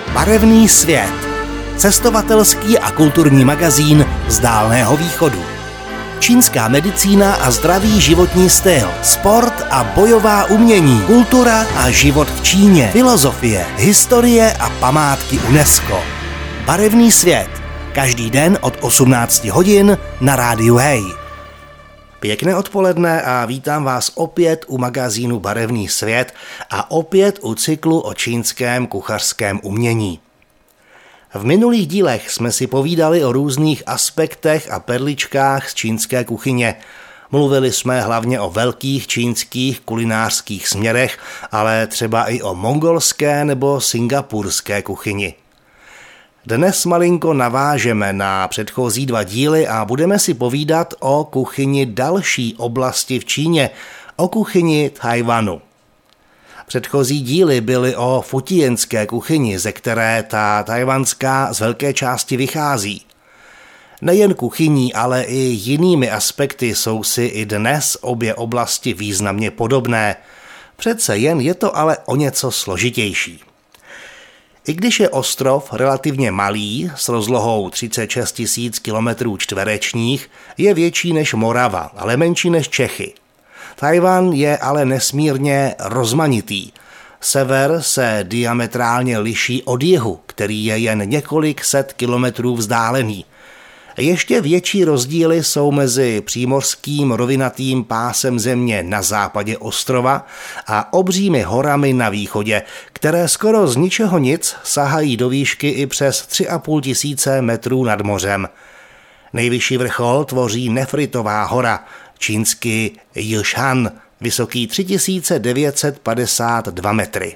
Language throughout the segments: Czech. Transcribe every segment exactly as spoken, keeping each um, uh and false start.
Barevný svět. Cestovatelský a kulturní magazín z Dálného východu. Čínská medicína a zdravý životní styl, sport a bojová umění, kultura a život v Číně, filozofie, historie a památky UNESCO. Barevný svět. Každý den od osmnácti hodin na rádiu Hej. Pěkné odpoledne a vítám vás opět u magazínu Barevný svět a opět u cyklu o čínském kuchařském umění. V minulých dílech jsme si povídali o různých aspektech a perličkách z čínské kuchyně. Mluvili jsme hlavně o velkých čínských kulinářských směrech, ale třeba i o mongolské nebo singapurské kuchyni. Dnes malinko navážeme na předchozí dva díly a budeme si povídat o kuchyni další oblasti v Číně, o kuchyni Tchaj-wanu. Předchozí díly byly o futijenské kuchyni, ze které ta tchaj-wanská z velké části vychází. Nejen kuchyní, ale i jinými aspekty jsou si i dnes obě oblasti významně podobné. Přece jen je to ale o něco složitější. I když je ostrov relativně malý, s rozlohou třicet šest tisíc kilometrů čtverečních, je větší než Morava, ale menší než Čechy. Tchaj-wan je ale nesmírně rozmanitý. Sever se diametrálně liší od jihu, který je jen několik set kilometrů vzdálený. Ještě větší rozdíly jsou mezi přímořským rovinatým pásem země na západě ostrova a obřími horami na východě, které skoro z ničeho nic sahají do výšky i přes tři a půl tisíce metrů nad mořem. Nejvyšší vrchol tvoří Nefritová hora, čínsky Jišan, vysoký tři tisíce devět set padesát dva metry.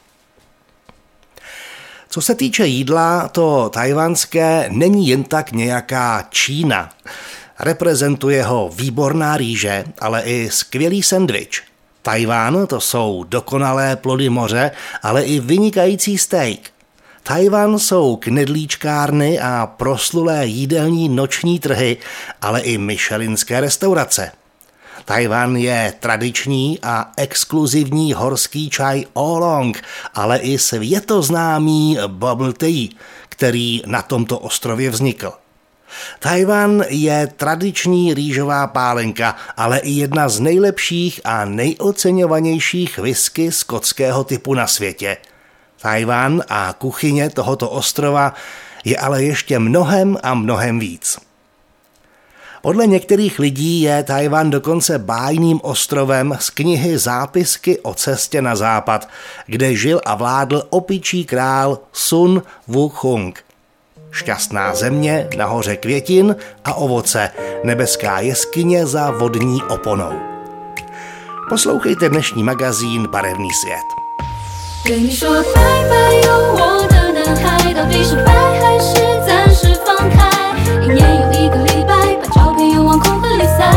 Co se týče jídla, to tchaj-wanské není jen tak nějaká Čína. Reprezentuje ho výborná rýže, ale i skvělý sendvič. Tchaj-wan to jsou dokonalé plody moře, ale i vynikající steak. Tchaj-wan jsou knedlíčkárny a proslulé jídelní noční trhy, ale i michelinské restaurace. Tchaj-wan je tradiční a exkluzivní horský čaj oolong, ale i světoznámý bubble tea, který na tomto ostrově vznikl. Tchaj-wan je tradiční rýžová pálenka, ale i jedna z nejlepších a nejoceňovanějších whisky skotského typu na světě. Tchaj-wan a kuchyně tohoto ostrova je ale ještě mnohem a mnohem víc. Podle některých lidí je Tchaj-wan dokonce bájným ostrovem z knihy Zápisky o cestě na západ, kde žil a vládl opičí král Sun Wukong. Šťastná země na hoře květin a ovoce, nebeská jeskyně za vodní oponou. Poslouchejte dnešní magazín Barevný svět. 对你说拜拜哟，我的男孩，到底是拜还是暂时放开？一年又一个礼拜，把照片又往空盒里塞。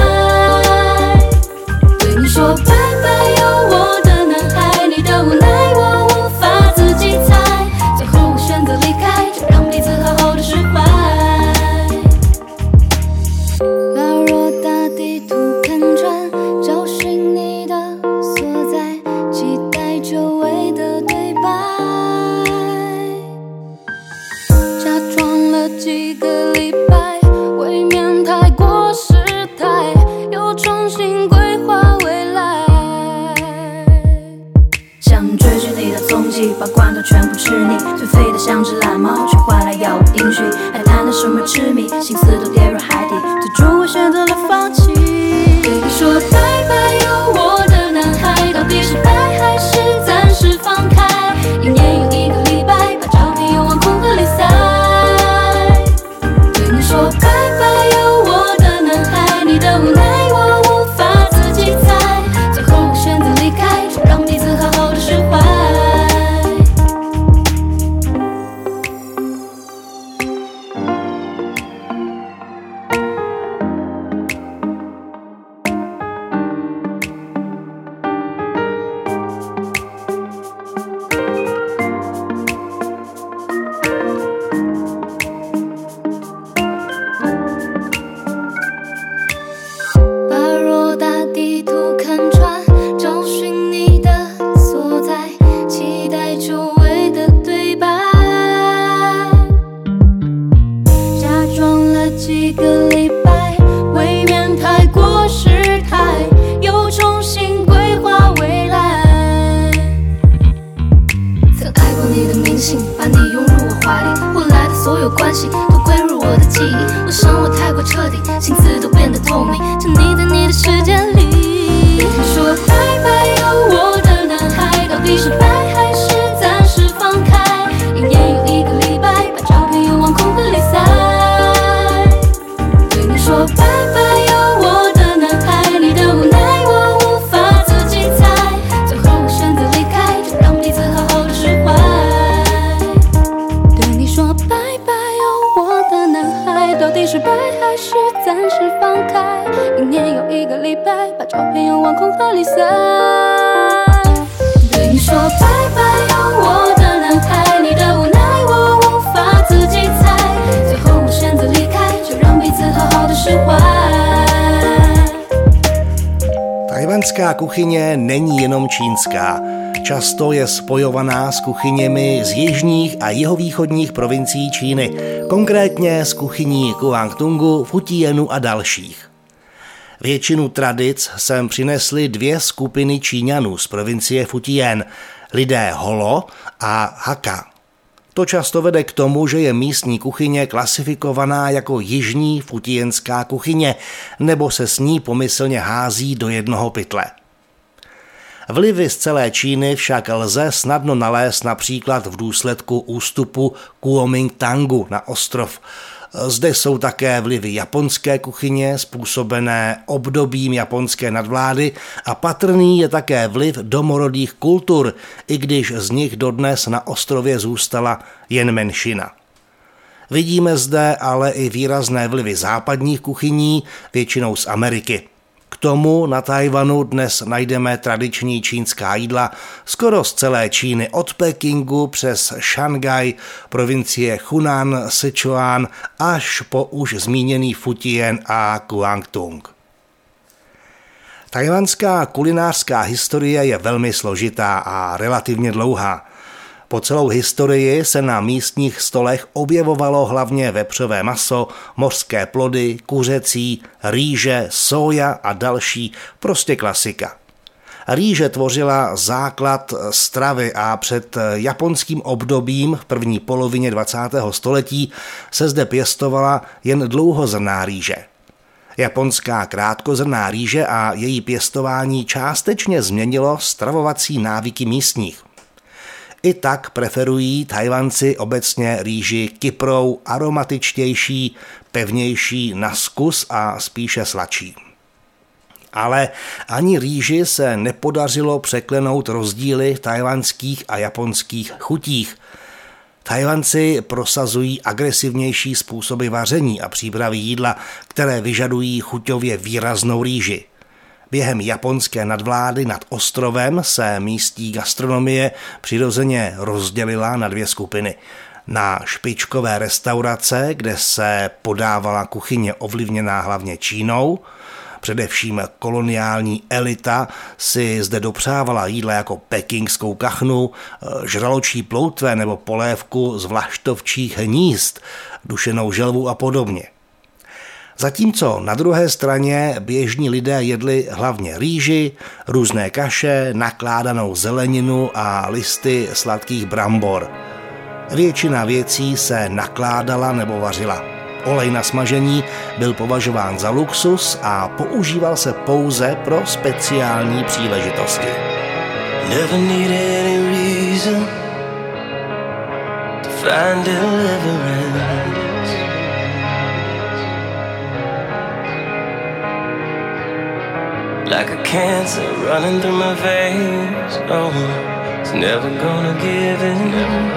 对你说拜拜哟，我的男孩，你的无奈我无法自己猜，最后我选择离开，就让彼此好好的释怀。老若大地图看穿，找寻你的所在，期待久违的对白，假装了几个礼拜，未免太过失态，又重新规划未来。想追寻你的踪迹，把罐头全部吃腻，颓废的像只懒猫，却换来杳无音讯，还谈得什么痴迷，心思都跌入海底，最终我选择了放弃。对你说拜拜哟，我的男孩，到底是拜还是暂时放开？一年又一个礼拜，把照片又往空盒里塞。对你说拜拜哟，我的男孩，你的无奈我无法自己猜，最后我选择离开，就让彼此好好的释怀。 曾爱过你的明星，把你拥入我怀里，后来的所有关系都归入我的记忆。我伤我太过彻底，心思都变得透明，沉溺在你的世界里。别听说拜拜有我的男孩，到底是拜还是暂时放开？一年又一个礼拜，把照片又往空盒里塞。对你说拜拜有我的男孩，你的无奈我无法自己猜，最后我选择离开，就让彼此好好的释怀。对你说拜拜有我的男孩，到底是拜还是暂时放开？一年又一个礼拜，把照片又往空盒里塞。对你说拜拜有我的男孩，你的无奈我无法自己猜，最后我选择离开，就让彼此好好的释怀。 Tajvanská kuchyně není jenom čínská. Často je spojovaná s kuchyněmi z jižních a jihovýchodních provincií Číny, konkrétně s kuchyní Guangdongu, Fujianu a dalších. Většinu tradic sem přinesly dvě skupiny Číňanů z provincie Fujian, lidé Holo a Hakka. To často vede k tomu, že je místní kuchyně klasifikovaná jako jižní fujianská kuchyně, nebo se s ní pomyslně hází do jednoho pytle. Vlivy z celé Číny však lze snadno nalézt například v důsledku ústupu Kuomintangu na ostrov. Zde jsou také vlivy japonské kuchyně způsobené obdobím japonské nadvlády a patrný je také vliv domorodých kultur, i když z nich dodnes na ostrově zůstala jen menšina. Vidíme zde ale i výrazné vlivy západních kuchyní, většinou z Ameriky. K tomu na Tchaj-wanu dnes najdeme tradiční čínská jídla skoro z celé Číny, od Pekingu přes Šanghaj, provincie Hunan, Sichuan až po už zmíněný Fujian a Guangdong. Tchaj-wanská kulinářská historie je velmi složitá a relativně dlouhá. Po celou historii se na místních stolech objevovalo hlavně vepřové maso, mořské plody, kuřecí, rýže, soja a další, prostě klasika. Rýže tvořila základ stravy a před japonským obdobím v první polovině dvacátého století se zde pěstovala jen dlouhozrnná rýže. Japonská krátkozrnná rýže a její pěstování částečně změnilo stravovací návyky místních. I tak preferují Tchaj-wanci obecně rýži kyprou, aromatičtější, pevnější na zkus a spíše sladší. Ale ani rýži se nepodařilo překlenout rozdíly v tchajwanských a japonských chutích. Tchaj-wanci prosazují agresivnější způsoby vaření a přípravy jídla, které vyžadují chuťově výraznou rýži. Během japonské nadvlády nad ostrovem se místní gastronomie přirozeně rozdělila na dvě skupiny. Na špičkové restaurace, kde se podávala kuchyně ovlivněná hlavně Čínou, především koloniální elita si zde dopřávala jídla jako pekingskou kachnu, žraločí ploutve nebo polévku z vlaštovčích hnízd, dušenou želvu a podobně. Zatímco na druhé straně běžní lidé jedli hlavně rýži, různé kaše, nakládanou zeleninu a listy sladkých brambor. Většina věcí se nakládala nebo vařila. Olej na smažení byl považován za luxus a používal se pouze pro speciální příležitosti. Never needed any reason to find deliverance. Like a cancer running through my veins, oh, it's never gonna give in.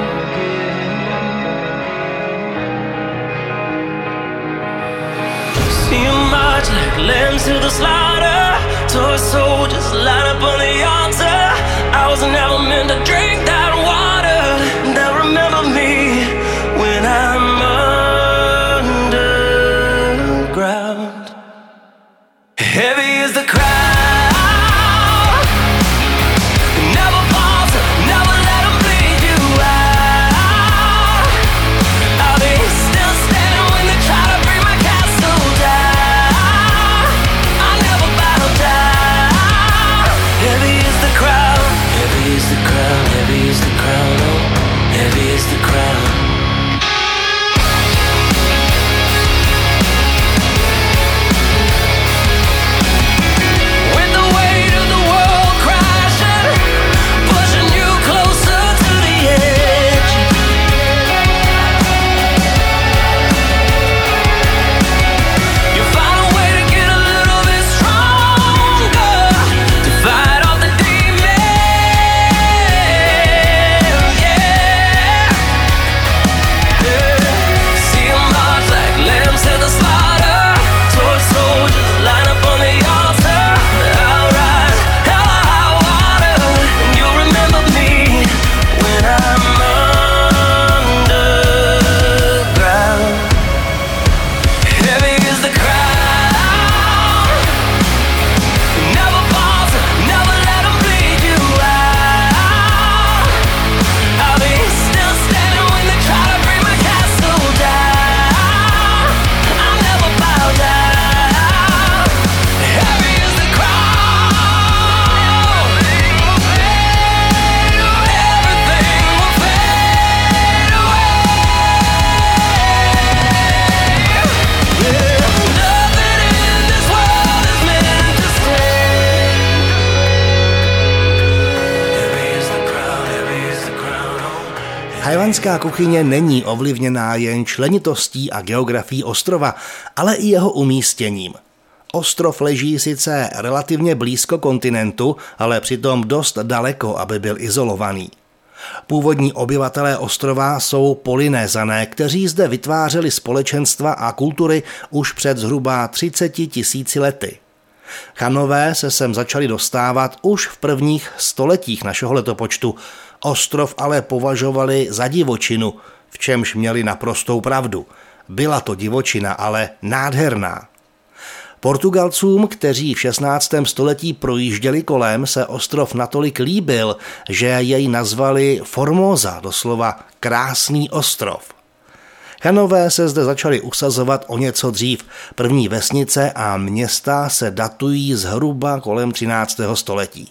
See 'em march like lambs to the slaughter, toy soldiers line up on the altar. I was never meant to drink that water. They'll remember me when I'm underground. Heavy is the crowd. Heavy is the crowd, heavy Tchaj-wanská kuchyně není ovlivněná jen členitostí a geografií ostrova, ale i jeho umístěním. Ostrov leží sice relativně blízko kontinentu, ale přitom dost daleko, aby byl izolovaný. Původní obyvatelé ostrova jsou Polynézané, kteří zde vytvářeli společenstva a kultury už před zhruba třiceti tisíci lety. Chanové se sem začali dostávat už v prvních stoletích našeho letopočtu. Ostrov ale považovali za divočinu, v čemž měli naprostou pravdu. Byla to divočina, ale nádherná. Portugalcům, kteří v šestnáctém století projížděli kolem, se ostrov natolik líbil, že jej nazvali Formosa, doslova krásný ostrov. Chanové se zde začali usazovat o něco dřív. První vesnice a města se datují zhruba kolem třináctého století.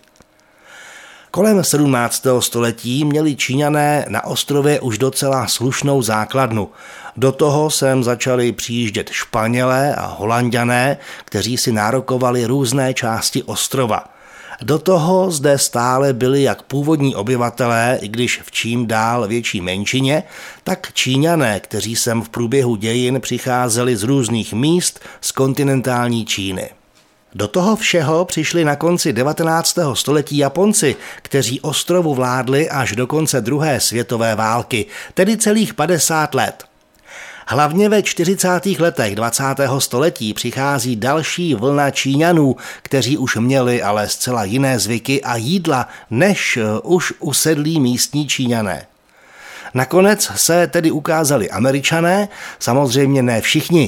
Kolem sedmnáctého století měli Číňané na ostrově už docela slušnou základnu. Do toho sem začali přijíždět Španělé a Holanďané, kteří si nárokovali různé části ostrova. Do toho zde stále byli jak původní obyvatelé, i když v čím dál větší menšině, tak Číňané, kteří sem v průběhu dějin přicházeli z různých míst z kontinentální Číny. Do toho všeho přišli na konci devatenáctého století Japonci, kteří ostrovu vládli až do konce druhé světové války, tedy celých padesát let. Hlavně ve čtyřicátých letech dvacátého století přichází další vlna Číňanů, kteří už měli ale zcela jiné zvyky a jídla než už usedlí místní Číňané. Nakonec se tedy ukázali Američané, samozřejmě ne všichni,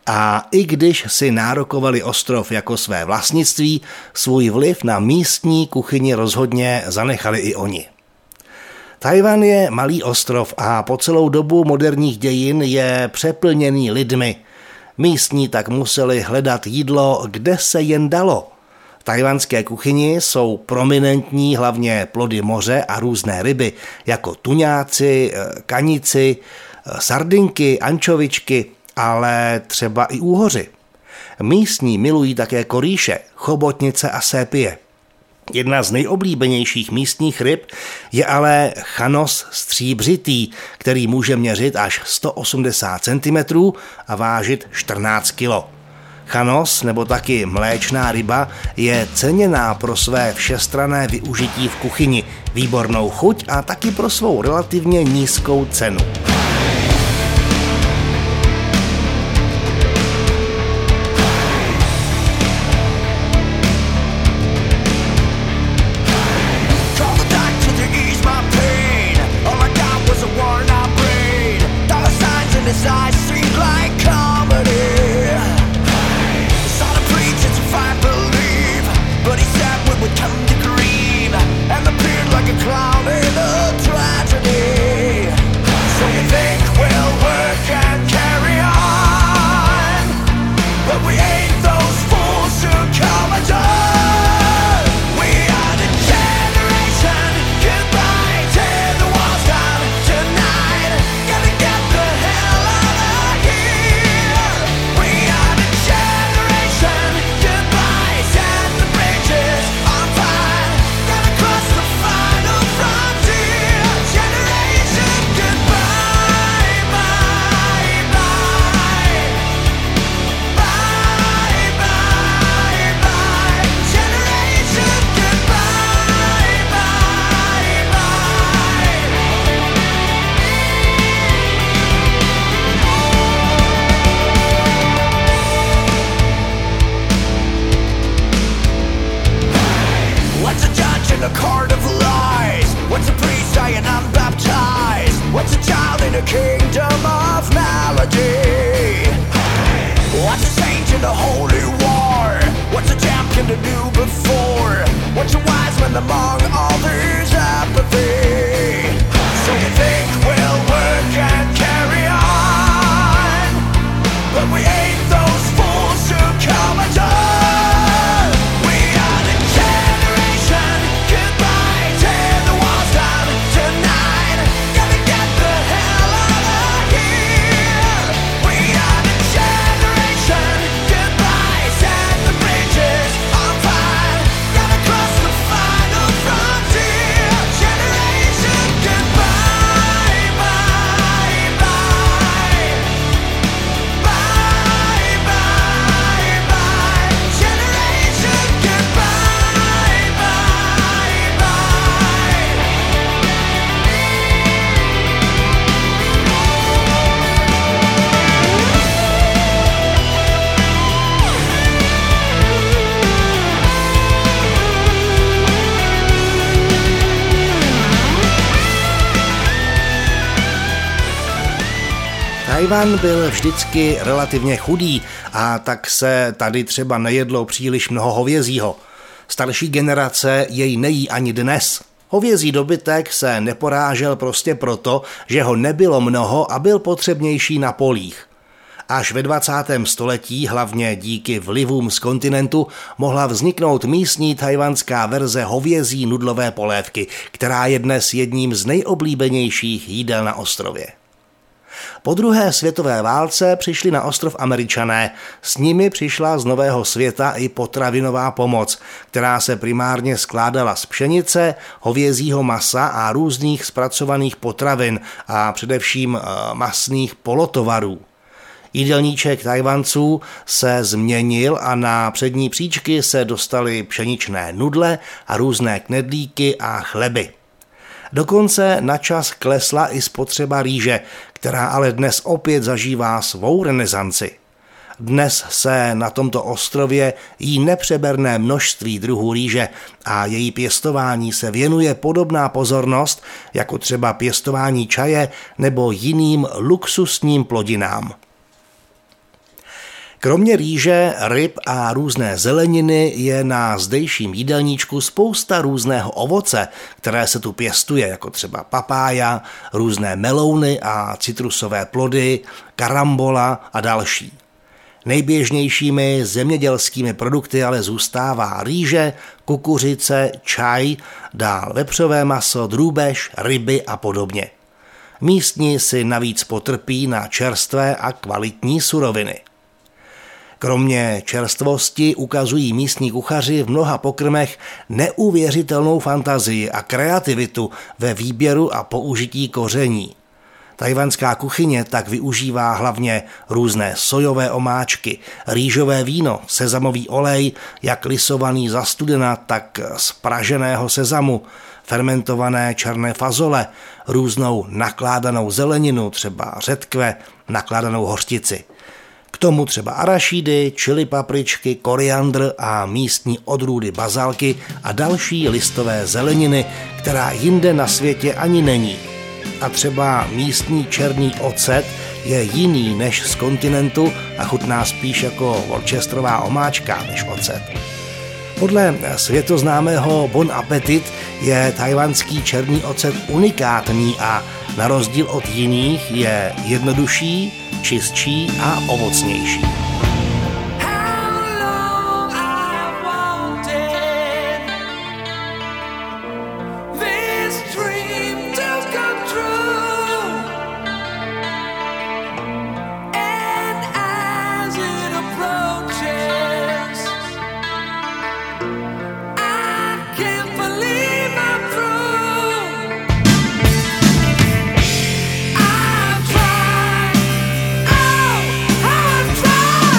a i když si nárokovali ostrov jako své vlastnictví, svůj vliv na místní kuchyni rozhodně zanechali i oni. Tchaj-wan je malý ostrov a po celou dobu moderních dějin je přeplněný lidmi. Místní tak museli hledat jídlo, kde se jen dalo. V tchaj-wanské kuchyni jsou prominentní hlavně plody moře a různé ryby, jako tuňáci, kanici, sardinky, ančovičky, ale třeba i úhoři. Místní milují také korýše, chobotnice a sépie. Jedna z nejoblíbenějších místních ryb je ale chanos stříbřitý, který může měřit až sto osmdesát centimetrů a vážit čtrnáct kilo. Chanos, nebo taky mléčná ryba, je ceněná pro své všestranné využití v kuchyni, výbornou chuť a taky pro svou relativně nízkou cenu. Frontier Tchaj-wan byl vždycky relativně chudý a tak se tady třeba nejedlo příliš mnoho hovězího. Starší generace jej nejí ani dnes. Hovězí dobytek se neporážel prostě proto, že ho nebylo mnoho a byl potřebnější na polích. Až ve dvacátém století, hlavně díky vlivům z kontinentu, mohla vzniknout místní tchajwanská verze hovězí nudlové polévky, která je dnes jedním z nejoblíbenějších jídel na ostrově. Po druhé světové válce přišli na ostrov Američané, s nimi přišla z Nového světa i potravinová pomoc, která se primárně skládala z pšenice, hovězího masa a různých zpracovaných potravin a především masných polotovarů. Jídelníček Tchajwanců se změnil a na přední příčky se dostaly pšeničné nudle a různé knedlíky a chleby. Dokonce na čas klesla i spotřeba rýže, která ale dnes opět zažívá svou renesanci. Dnes se na tomto ostrově jí nepřeberné množství druhů rýže a její pěstování se věnuje podobná pozornost, jako třeba pěstování čaje nebo jiným luxusním plodinám. Kromě rýže, ryb a různé zeleniny je na zdejším jídelníčku spousta různého ovoce, které se tu pěstuje, jako třeba papája, různé melouny a citrusové plody, karambola a další. Nejběžnějšími zemědělskými produkty ale zůstává rýže, kukuřice, čaj, dál vepřové maso, drůbež, ryby a podobně. Místní si navíc potrpí na čerstvé a kvalitní suroviny. Kromě čerstvosti ukazují místní kuchaři v mnoha pokrmech neuvěřitelnou fantazii a kreativitu ve výběru a použití koření. Tchajwanská kuchyně tak využívá hlavně různé sojové omáčky, rýžové víno, sezamový olej, jak lisovaný za studena, tak z praženého sezamu, fermentované černé fazole, různou nakládanou zeleninu, třeba řetkve, nakládanou hořčici. K tomu třeba arašídy, čili papričky, koriandr a místní odrůdy bazalky a další listové zeleniny, která jinde na světě ani není. A třeba místní černý ocet je jiný než z kontinentu a chutná spíš jako worcesterová omáčka než ocet. Podle světoznámého Bon Appetit je tchajwanský černý ocet unikátní a na rozdíl od jiných je jednodušší, čistší a ovocnější. Try, oh, how I try.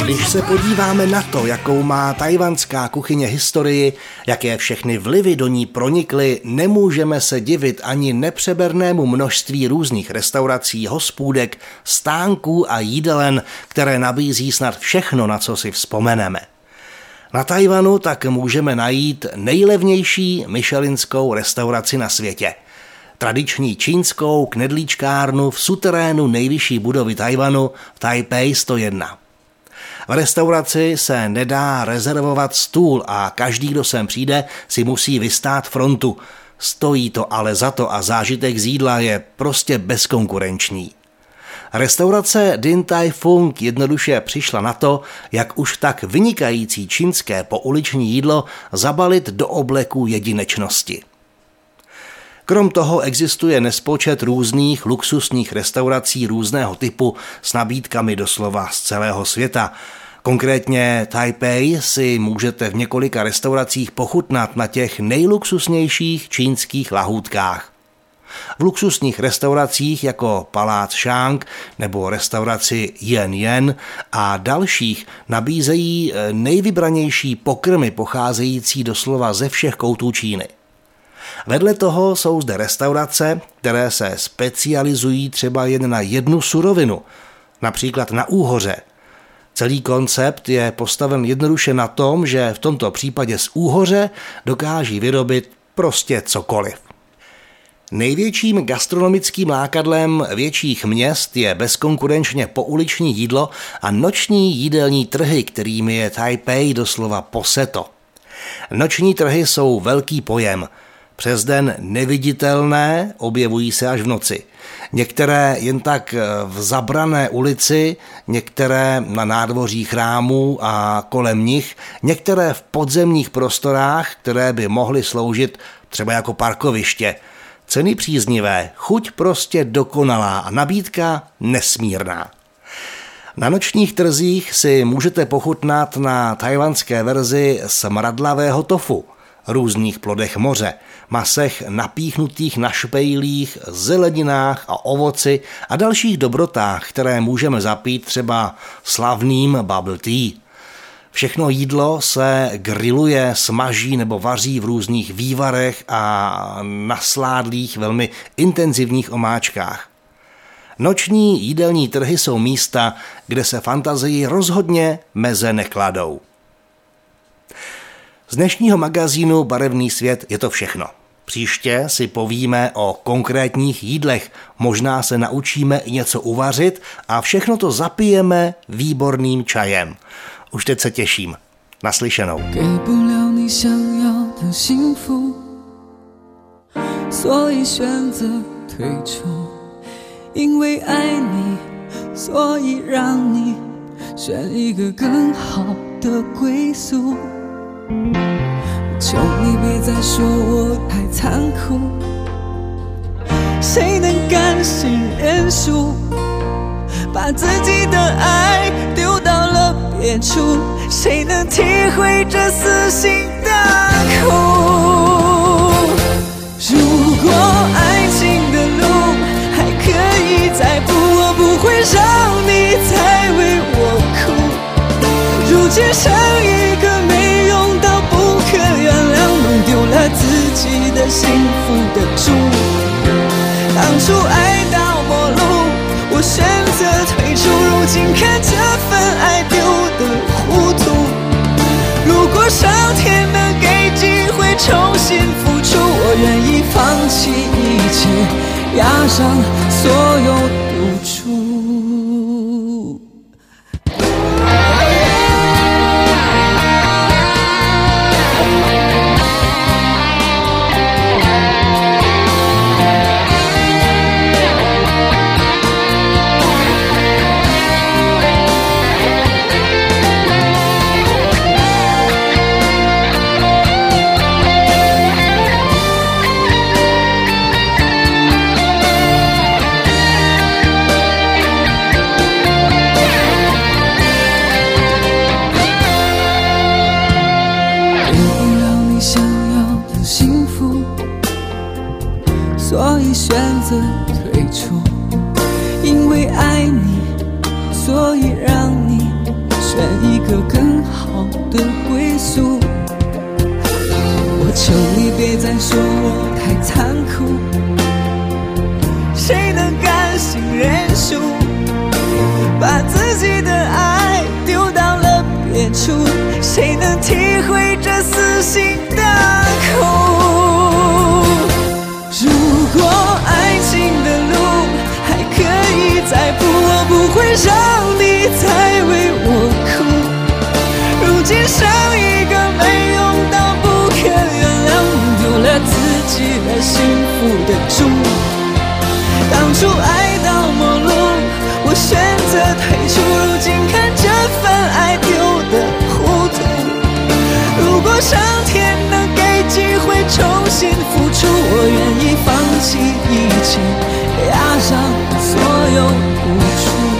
Když se podíváme na to, jakou má tajvanská kuchyně historii, jaké všechny vlivy do ní pronikly, nemůžeme se divit ani nepřebernému množství různých restaurací, hospůdek, stánků a jídelen, které nabízí snad všechno, na co si vzpomeneme. Na Tajvanu tak můžeme najít nejlevnější michelinskou restauraci na světě. Tradiční čínskou knedlíčkárnu v suterénu nejvyšší budovy Tajvanu v Taipei sto jedna. V restauraci se nedá rezervovat stůl a každý, kdo sem přijde, si musí vystát frontu. Stojí to ale za to a zážitek z jídla je prostě bezkonkurenční. Restaurace Din Tai Fung jednoduše přišla na to, jak už tak vynikající čínské pouliční jídlo zabalit do obleku jedinečnosti. Krom toho existuje nespočet různých luxusních restaurací různého typu s nabídkami doslova z celého světa. Konkrétně Taipei si můžete v několika restauracích pochutnat na těch nejluxusnějších čínských lahůdkách. V luxusních restauracích jako Palác Shang nebo restauraci Yen Yen a dalších nabízejí nejvybranější pokrmy pocházející doslova ze všech koutů Číny. Vedle toho jsou zde restaurace, které se specializují třeba jen na jednu surovinu, například na úhoře. Celý koncept je postaven jednoduše na tom, že v tomto případě z úhoře dokáží vyrobit prostě cokoliv. Největším gastronomickým lákadlem větších měst je bezkonkurenčně pouliční jídlo a noční jídelní trhy, kterými je Taipei doslova poseto. Noční trhy jsou velký pojem. Přes den neviditelné, objevují se až v noci. Některé jen tak v zabrané ulici, některé na nádvoří chrámů a kolem nich, některé v podzemních prostorách, které by mohly sloužit třeba jako parkoviště. Ceny příznivé, chuť prostě dokonalá a nabídka nesmírná. Na nočních trzích si můžete pochutnat na tajvanské verzi smradlavého tofu, různých plodech moře, masech napíchnutých na špejlích, zeleninách a ovoci a dalších dobrotách, které můžeme zapít třeba slavným bubble tea. Všechno jídlo se griluje, smaží nebo vaří v různých vývarech a nasládlých, velmi intenzivních omáčkách. Noční jídelní trhy jsou místa, kde se fantazii rozhodně meze nekladou. Z dnešního magazínu Barevný svět je to všechno. Příště si povíme o konkrétních jídlech, možná se naučíme i něco uvařit a všechno to zapijeme výborným čajem. Už teď se těším. Naslyšenou. 求你别再说我太残酷，谁能甘心认输，把自己的爱丢到了别处，谁能体会这撕心的苦？如果爱情的路还可以再步，我不会让你再为我哭。如今剩一个没用到不可原谅，弄丢了自己的幸福的主。当初爱到末路，我选择退出，如今看这份爱丢得糊涂。如果上天能给机会重新付出，我愿意放弃一切，押上所有赌注。 说我太残酷，谁能甘心认输，把自己的爱丢到了别处，谁能体会这撕心的苦？如果爱情的路还可以再步，我不会让你再为我哭。如今剩一个没用到不可原谅，丢了自己的幸福的主。当初爱到末路，我选择退出，如今看这份爱丢得糊涂。如果上天能给机会重新付出，我愿意放弃一切，押上所有付出。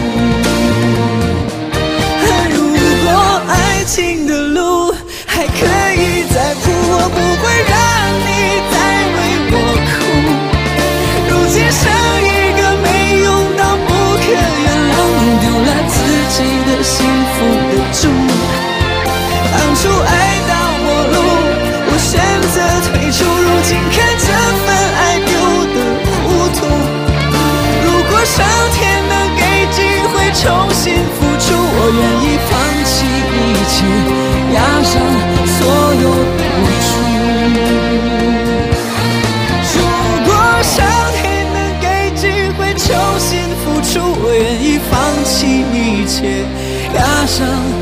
如果爱情的路还可以再铺，我不会让你再为我哭。如今剩一个没用到不可原谅，丢了自己的幸福的主。当初爱到末路，我选择退出，如今看这份爱丢得糊涂。如果上天能给机会重新付出，我愿意放弃一切，押上所有付出。如果上天能给机会重新付出，我愿意放弃一切，押上